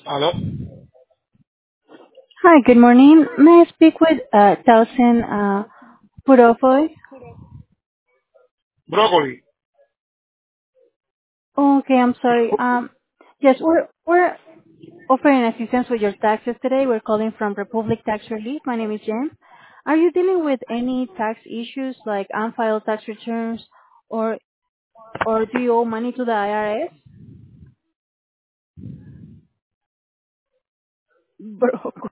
Hello? Hi, good morning. May I speak with Towson Purofoy? Broccoli. Oh, okay, I'm sorry. Yes, we're offering assistance with your taxes today. We're calling from Republic Tax Relief. My name is Jen. Are you dealing with any tax issues like unfiled tax returns or do you owe money to the IRS? Broccoli.